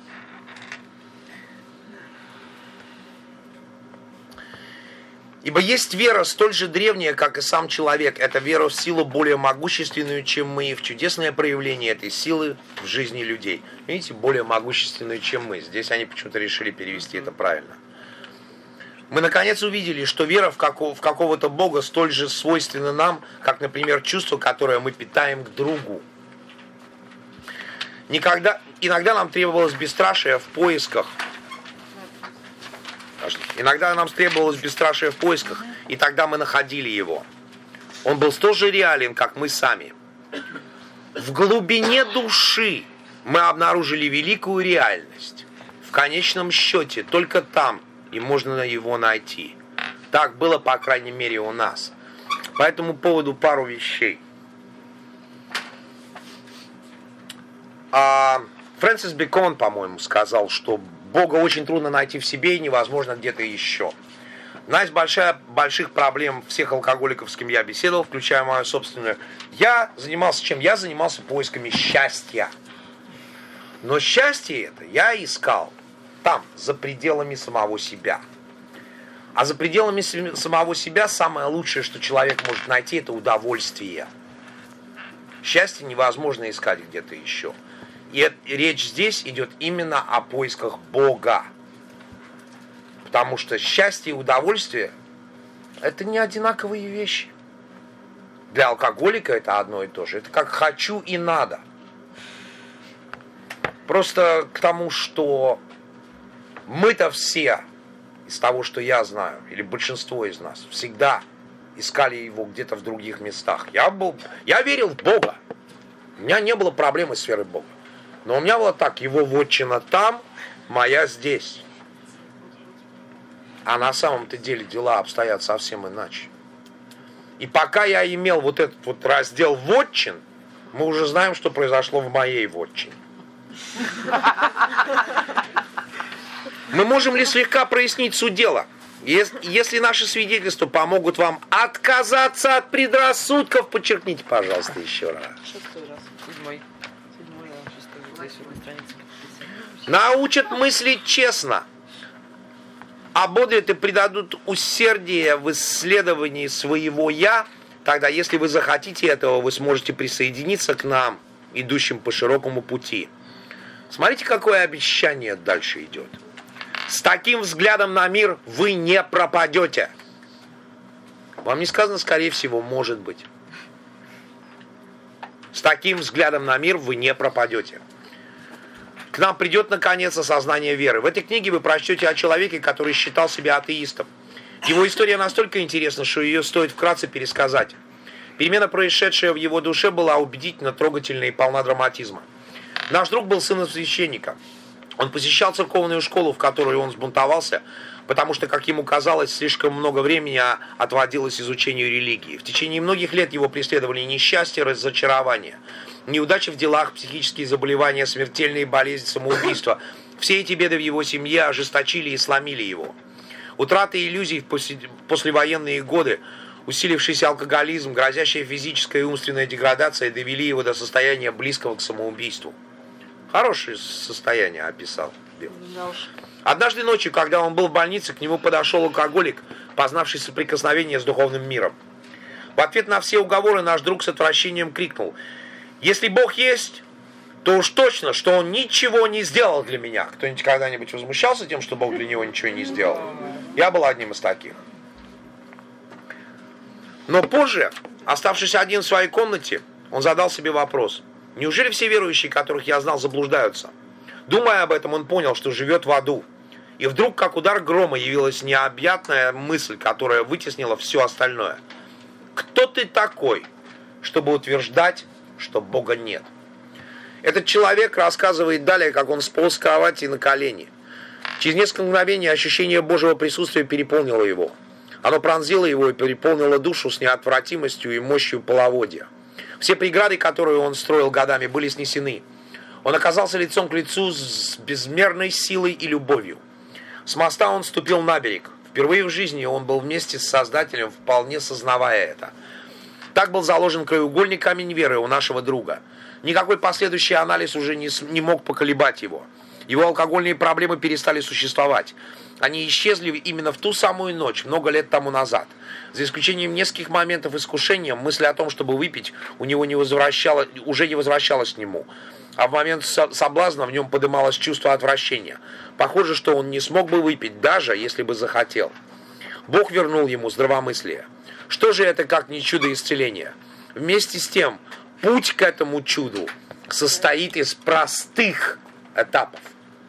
Ибо есть вера столь же древняя, как и сам человек. Это вера в силу более могущественную, чем мы, и в чудесное проявление этой силы в жизни людей. Видите, более могущественную, чем мы. Здесь они почему-то решили перевести это правильно. Мы наконец увидели, что вера в какого-то Бога столь же свойственна нам, как, например, чувство, которое мы питаем к другу. Иногда нам требовалось бесстрашие в поисках. И тогда мы находили его. Он был столь же реален, как мы сами. В глубине души мы обнаружили великую реальность. В конечном счете, только там и можно его найти. Так было, по крайней мере, у нас. По этому поводу пару вещей. Фрэнсис Бэкон, по-моему, сказал, что Бога очень трудно найти в себе и невозможно где-то еще. Одна из больших проблем всех алкоголиков, с кем я беседовал, включая мою собственную, я занимался чем? Я занимался поисками счастья. Но счастье это я искал там, за пределами самого себя. А за пределами самого себя самое лучшее, что человек может найти, это удовольствие. Счастье невозможно искать где-то еще. И речь здесь идет именно о поисках Бога. Потому что счастье и удовольствие – это не одинаковые вещи. Для алкоголика это одно и то же. Это как «хочу» и «надо». Просто к тому, что мы-то все, из того, что я знаю, или большинство из нас, всегда искали его где-то в других местах. Я верил в Бога. У меня не было проблемы с верой в Бога. Но у меня было так, его вотчина там, моя здесь. А на самом-то деле дела обстоят совсем иначе. И пока я имел вот этот вот раздел вотчин, мы уже знаем, что произошло в моей вотчине. Мы можем ли слегка прояснить суть дела? Если наши свидетельства помогут вам отказаться от предрассудков, подчеркните, пожалуйста, еще раз. 6-й раз. 7-й. 6-й. Страница. Научат мыслить честно, ободрят и придадут усердие в исследовании своего «я», тогда, если вы захотите этого, вы сможете присоединиться к нам, идущим по широкому пути. Смотрите, какое обещание дальше идет. С таким взглядом на мир вы не пропадете. Вам не сказано, скорее всего, может быть. С таким взглядом на мир вы не пропадете. К нам придет, наконец, осознание веры. В этой книге вы прочтете о человеке, который считал себя атеистом. Его история настолько интересна, что ее стоит вкратце пересказать. Перемена, происшедшая в его душе, была убедительно, трогательна и полна драматизма. Наш друг был сыном священника. Он посещал церковную школу, в которой он взбунтовался, потому что, как ему казалось, слишком много времени отводилось изучению религии. В течение многих лет его преследовали несчастье, разочарование, неудачи в делах, психические заболевания, смертельные болезни, самоубийства. Все эти беды в его семье ожесточили и сломили его. Утрата иллюзий в послевоенные годы, усилившийся алкоголизм, грозящая физическая и умственная деградация довели его до состояния близкого к самоубийству. Хорошее состояние описал Билл. Однажды ночью, когда он был в больнице, к нему подошел алкоголик, познавший соприкосновение с духовным миром. В ответ на все уговоры наш друг с отвращением крикнул: «Если Бог есть, то уж точно, что Он ничего не сделал для меня». Кто-нибудь когда-нибудь возмущался тем, что Бог для него ничего не сделал? Я был одним из таких. Но позже, оставшись один в своей комнате, он задал себе вопрос: неужели все верующие, которых я знал, заблуждаются? Думая об этом, он понял, что живет в аду. И вдруг, как удар грома, явилась необъятная мысль, которая вытеснила все остальное. Кто ты такой, чтобы утверждать, что Бога нет? Этот человек рассказывает далее, как он сполз с кровати на колени. Через несколько мгновений ощущение Божьего присутствия переполнило его. Оно пронзило его и переполнило душу с неотвратимостью и мощью половодья. Все преграды, которые он строил годами, были снесены. Он оказался лицом к лицу с безмерной силой и любовью. С моста он ступил на берег. Впервые в жизни он был вместе с Создателем, вполне сознавая это. Так был заложен краеугольный камень веры у нашего друга. Никакой последующий анализ уже не мог поколебать его. Его алкогольные проблемы перестали существовать. Они исчезли именно в ту самую ночь, много лет тому назад. За исключением нескольких моментов искушения, мысль о том, чтобы выпить, у него уже не возвращалась к нему. А в момент соблазна в нем подымалось чувство отвращения. Похоже, что он не смог бы выпить, даже если бы захотел. Бог вернул ему здравомыслие. Что же это, как не чудо исцеления? Вместе с тем, путь к этому чуду состоит из простых этапов.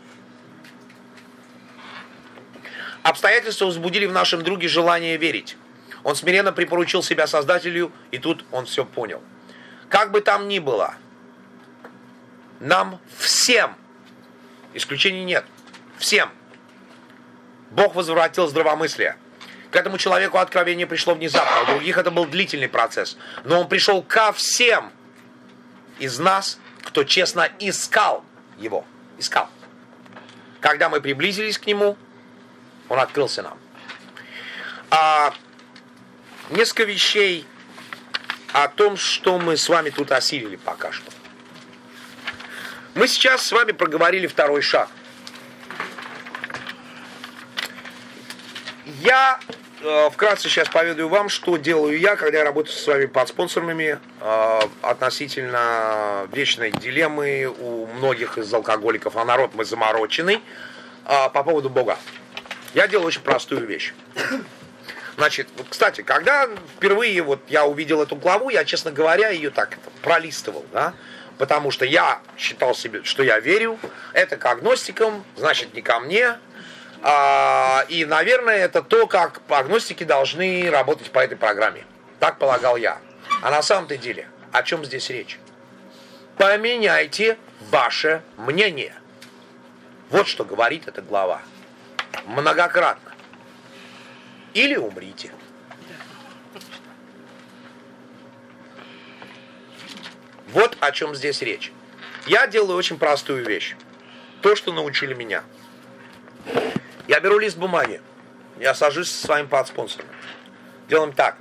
Обстоятельства возбудили в нашем друге желание верить. Он смиренно припоручил себя Создателю, и тут он все понял. Как бы там ни было, нам всем, исключений нет, всем, Бог возвратил здравомыслие. К этому человеку откровение пришло внезапно, у других это был длительный процесс. Но он пришел ко всем из нас, кто честно искал его. Искал. Когда мы приблизились к нему, он открылся нам. Несколько вещей о том, что мы с вами тут осилили пока что. Мы сейчас с вами проговорили второй шаг. Я вкратце сейчас поведаю вам, что делаю я, когда я работаю со своими подспонсорами относительно вечной дилеммы у многих из алкоголиков, а народ мы замороченный, по поводу Бога. Я делаю очень простую вещь. Значит, кстати, когда впервые я увидел эту главу, я, честно говоря, ее так пролистывал, да? Потому что я считал себе, что я верю, это к агностикам, значит, не ко мне. И, наверное, это то, как агностики должны работать по этой программе. Так полагал я. А на самом-то деле, о чем здесь речь? Поменяйте ваше мнение. Вот что говорит эта глава. Многократно. Или умрите. Вот о чем здесь речь. Я делаю очень простую вещь. То, что научили меня. Я беру лист бумаги. Я сажусь со своим подспонсором. Делаем так.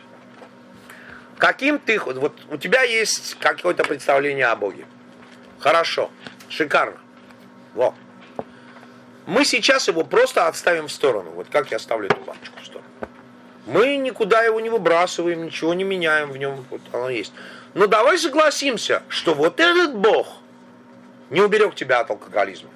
Каким ты... Вот у тебя есть какое-то представление о Боге. Хорошо. Шикарно. Во. Мы сейчас его просто отставим в сторону. Вот как я ставлю эту баночку в сторону. Мы никуда его не выбрасываем, ничего не меняем в нем. Вот оно есть. Но давай согласимся, что вот этот Бог не уберег тебя от алкоголизма.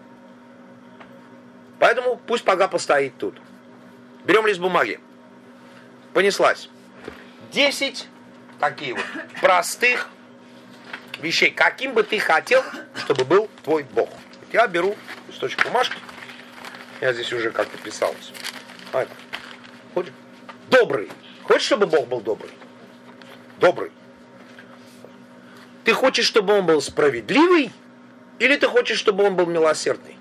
Поэтому пусть пока постоит тут. Берем лист бумаги. Понеслась. 10 таких вот простых вещей. Каким бы ты хотел, чтобы был твой Бог. Я беру листочек бумажки. Я здесь уже как-то писалось. Хочешь? Добрый. Хочешь, чтобы Бог был добрый? Добрый. Ты хочешь, чтобы он был справедливый? Или ты хочешь, чтобы он был милосердный?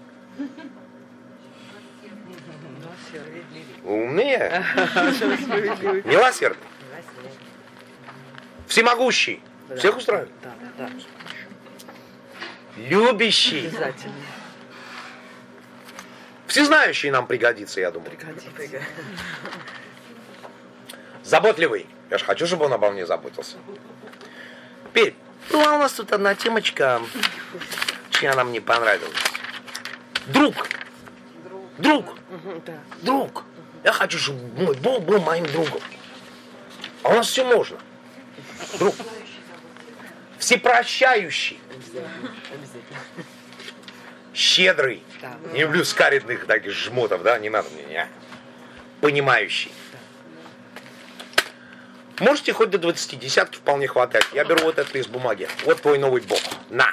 Умнее. Милосердный. Всемогущий. Всех устраивает? Да. Любящий. Обязательно. Всезнающий нам пригодится, я думаю. Пригодится. Заботливый. Я же хочу, чтобы он обо мне заботился. Теперь, у нас тут одна темочка, очень она мне понравилась. Друг. Я хочу, чтобы мой Бог был моим другом. А у нас все можно. Друг. Всепрощающий. Щедрый. Не люблю скаридных таких жмотов, да, не надо мне. Понимающий. Можете хоть до 20, десятки вполне хватает. Я беру вот этот лист бумаги. Вот твой новый Бог. На.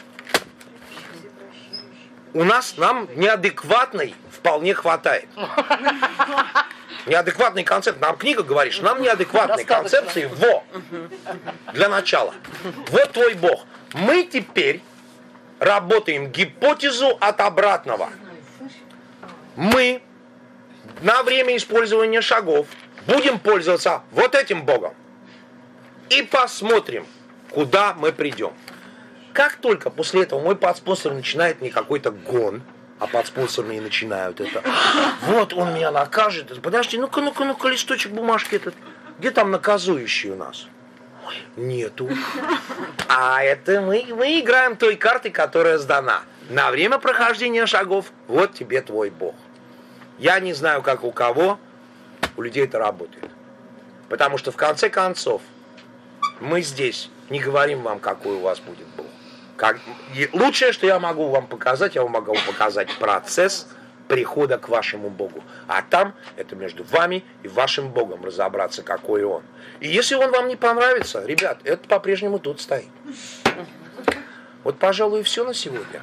Нам неадекватный вполне хватает. Неадекватный концепт. Нам книга говорит, что нам неадекватной концепции для начала. Вот твой Бог. Мы теперь работаем гипотезу от обратного. Мы на время использования шагов будем пользоваться вот этим Богом. И посмотрим, куда мы придем. Как только после этого мой подспонсор начинает мне какой-то гон, а подспонсорные начинают это. Вот он меня накажет. Подожди, ну-ка, листочек бумажки этот. Где там наказующий у нас? Ой, нету. А это мы играем той картой, которая сдана. На время прохождения шагов, вот тебе твой Бог. Я не знаю, как у кого, у людей это работает. Потому что в конце концов, мы здесь не говорим вам, какой у вас будет Бог. Лучшее, что я могу вам показать процесс прихода к вашему Богу. А там это между вами и вашим Богом разобраться, какой Он. И если Он вам не понравится, ребят, это по-прежнему тут стоит. Вот, пожалуй, и все на сегодня.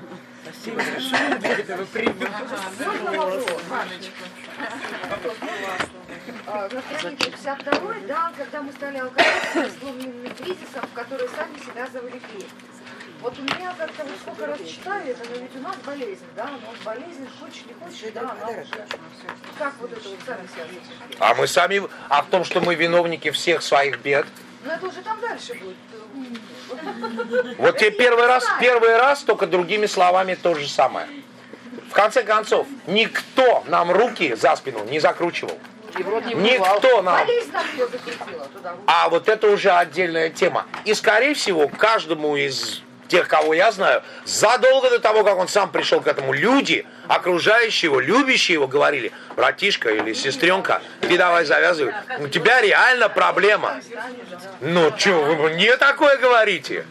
На странице 52, да, когда мы стали алкоголиками с словными кризисом, в которые сами себя завлекли. Вот у меня как-то вот сколько раз читаю это, но ведь у нас болезнь, да, но болезнь, хочешь не хочешь, да, она уже... Как вот это вот сами себя завлекли? А мы сами, а в том, что мы виновники всех своих бед. Ну это уже там дальше будет. Вот тебе первый раз, только другими словами то же самое. В конце концов, никто нам руки за спину не закручивал. Никто нам. Болезнь нам ее закрутила туда. А вот это уже отдельная тема. И, скорее всего, каждому из тех, кого я знаю, задолго до того, как он сам пришел к этому, люди, окружающие его, любящие его, говорили: братишка или сестренка, ты давай завязывай, у тебя реально проблема. Ну, что, вы мне такое говорите?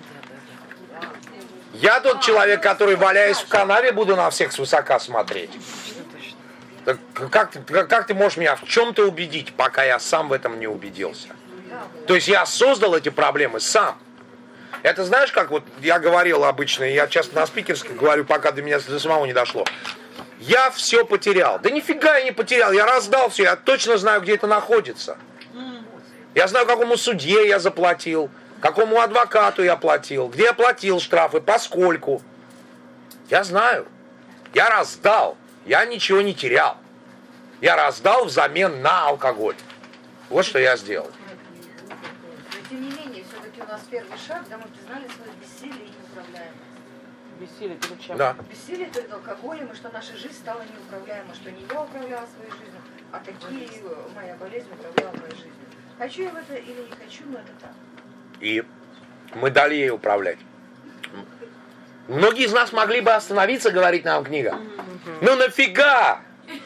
Я тот человек, который, валяясь в канаве, буду на всех свысока смотреть. Так как ты можешь меня в чем-то убедить, пока я сам в этом не убедился? То есть я создал эти проблемы сам. Это знаешь, как вот я говорил обычно, я часто на спикерских говорю, пока до меня до самого не дошло. Я все потерял. Да нифига я не потерял, я раздал все, я точно знаю, где это находится. Я знаю, какому судье я заплатил, какому адвокату я платил, где я платил штрафы, поскольку. Я знаю. Я раздал. Я ничего не терял. Я раздал взамен на алкоголь. Вот что я сделал. Но тем не менее, все-таки у нас первый шаг, когда мы признали свое бессилие и неуправляемость. Бессилие перед чем? Да. Бессилие перед алкоголем, и что наша жизнь стала неуправляемой, что не я управляла своей жизнью, а такие моя болезнь управляла моей жизнью. Хочу я в это или не хочу, но это так. И мы дали ей управлять. Многие из нас могли бы остановиться, говорит нам книга. Ну нафига?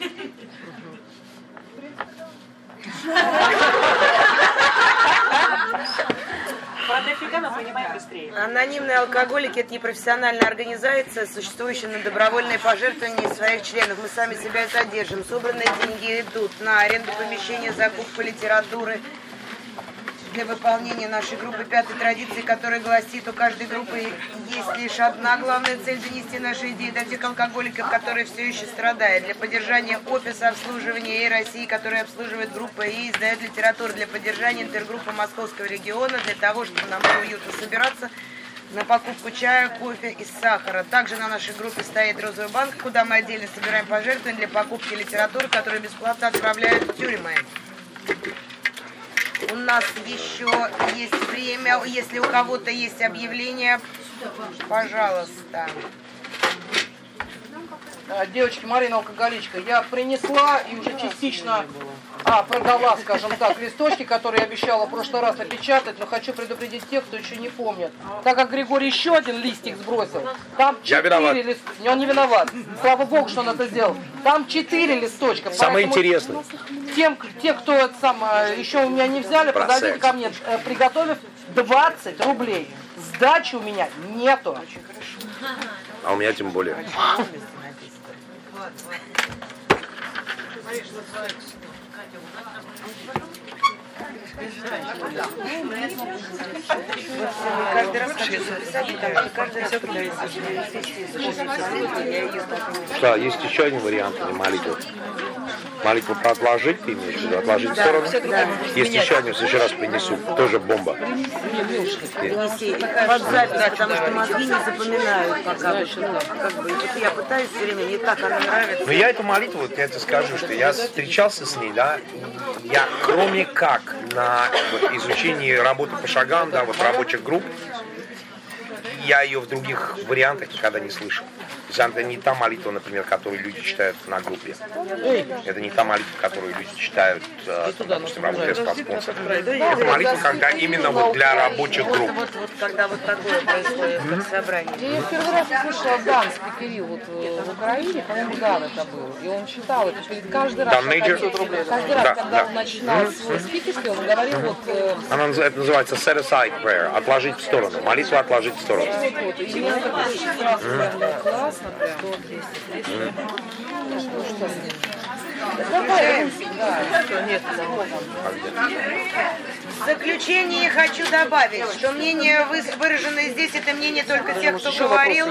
Про дофига мы понимаем быстрее. Анонимные алкоголики – это непрофессиональная организация, существующая на добровольные пожертвования своих членов. Мы сами себя содержим. Собранные деньги идут на аренду помещения, закупку литературы для выполнения нашей группы пятой традиции, которая гласит: у каждой группы есть лишь одна главная цель – донести наши идеи до тех алкоголиков, которые все еще страдают. Для поддержания офиса обслуживания России, который обслуживает группа и издает литературу, для поддержания интергруппы Московского региона, для того, чтобы нам было уютно собираться на покупку чая, кофе и сахара. Также на нашей группе стоит розовый банк, куда мы отдельно собираем пожертвования для покупки литературы, которую бесплатно отправляют в тюрьмы. У нас еще есть время, если у кого-то есть объявление, пожалуйста. Девочки, Марина алкоголичка, я принесла и уже частично продала, скажем так, листочки, которые я обещала в прошлый раз напечатать, но хочу предупредить тех, кто еще не помнит. Так как Григорий еще один листик сбросил, там 4 листочка. Он не виноват. Слава Богу, что он это сделал. Там 4 листочка. Самое интересное. Те, кто это еще у меня не взяли, подойдите ко мне, приготовив 20 рублей. Сдачи у меня нету. А у меня тем более. Каждый раз хочу записать, потому что каждый раз пытаюсь Да, есть еще один вариант молитвы. Молитву про отложить, ты имеешь в виду, отложить в сторону. Есть еще один, в следующий раз принесу. Тоже бомба. Под запись, потому что мозги не запоминают пока. Вот я пытаюсь все время, мне так она нравится. Но я эту молитву, вот я тебе скажу, что я встречался с ней, да, я кроме как на изучении работы по шагам, да, вот рабочих групп, я ее в других вариантах никогда не слышал. Это не та молитва, например, которую люди читают на группе. Это не та молитва, которую люди читают, допустим, работая по спонсорам. Это молитва, когда именно вот для рабочих групп. Вот когда вот такое происходит, как собрание. Я первый раз услышала Данский Кирилл вот в Украине, по-моему, Дан это был. И он читал это каждый раз. Каждый раз, когда он начинал свой спикерский, он говорил вот... Это называется set aside prayer, отложить в сторону. Молитву отложить в сторону. И мне это очень классно. прям. 100, 200, 300. В заключение хочу добавить, что мнение, выраженное здесь, это мнение только тех, кто говорил,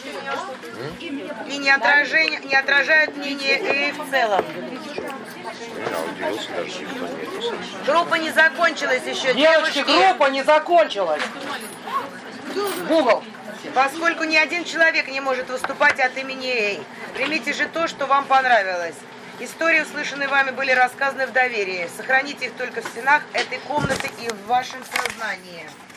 и не отражают мнение и в целом. Группа не закончилась еще. Девочки, группа не закончилась. Google. Поскольку ни один человек не может выступать от имени Эй, примите же то, что вам понравилось. Истории, услышанные вами, были рассказаны в доверии. Сохраните их только в стенах этой комнаты и в вашем сознании.